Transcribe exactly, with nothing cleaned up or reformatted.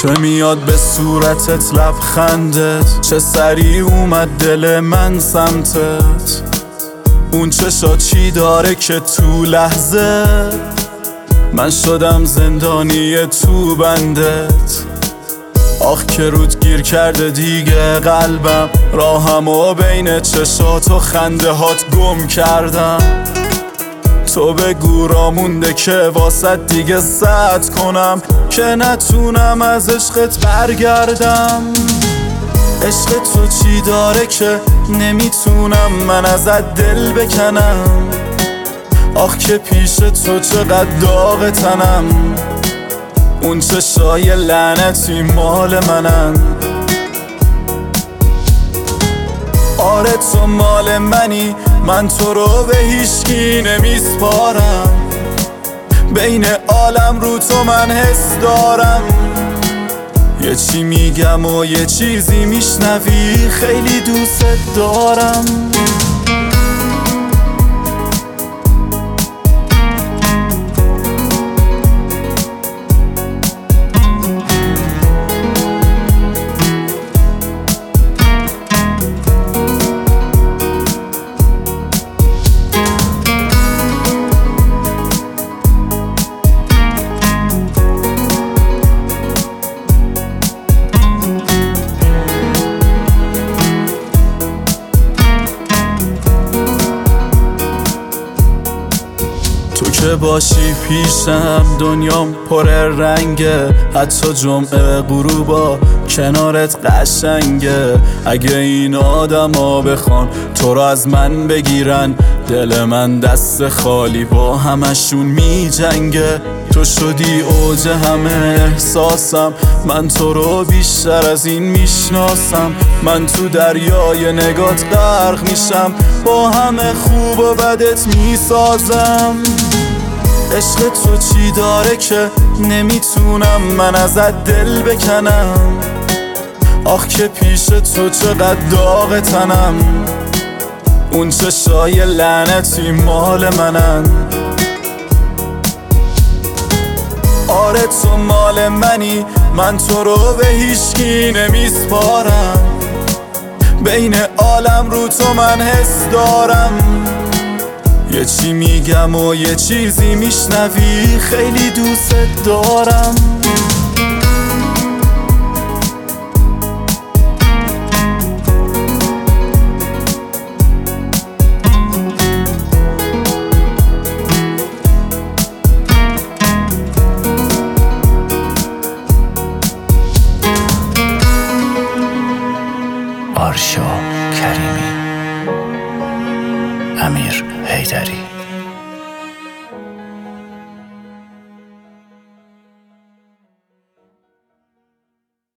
که میاد به صورتت لبخندت، چه سریع اومد دل من سمتت. اون چشا چی داره که تو لحظه من شدم زندانی تو بندت. آخ که رود گیر کرده دیگه قلبم، راهمو بین چشات و خنده هات گم کردم. تو بگو را مونده که واسه دیگه زد کنم که نتونم از عشقت برگردم. عشق تو چی داره که نمیتونم من ازت دل بکنم. آخ که پیش تو چقدر داغ تنم، اون چشای لعنتی مال منن. آره تو مال منی، من تو رو به هیچکی نمیسپارم. بین عالم رو تو من حس دارم. یه چی میگم و یه چیزی میشنوی، خیلی دوست دارم. تو که باشی پیشم دنیام پر رنگه، حتی جمعه غروبا کنارت قشنگه. اگه این آدم ها بخوان تو رو از من بگیرن، دل من دست خالی با همشون می جنگه. تو شدی اوج همه احساسم، من تو رو بیشتر از این میشناسم. من تو دریای نگات غرق میشم، با همه خوب و بدت میسازم. عشق تو چی داره که نمیتونم من ازت دل بکنم. آخ که پیش تو چقدر داغ تنم، اون چشای لعنتی مال منن. آره تو مال منی، من تو رو به هیچکی نمیسپارم. بین عالم رو تو من حس دارم. یه چی میگم و یه چیزی میشنوی، خیلی دوست دارم. آرشا کریمی، امیر حیدری.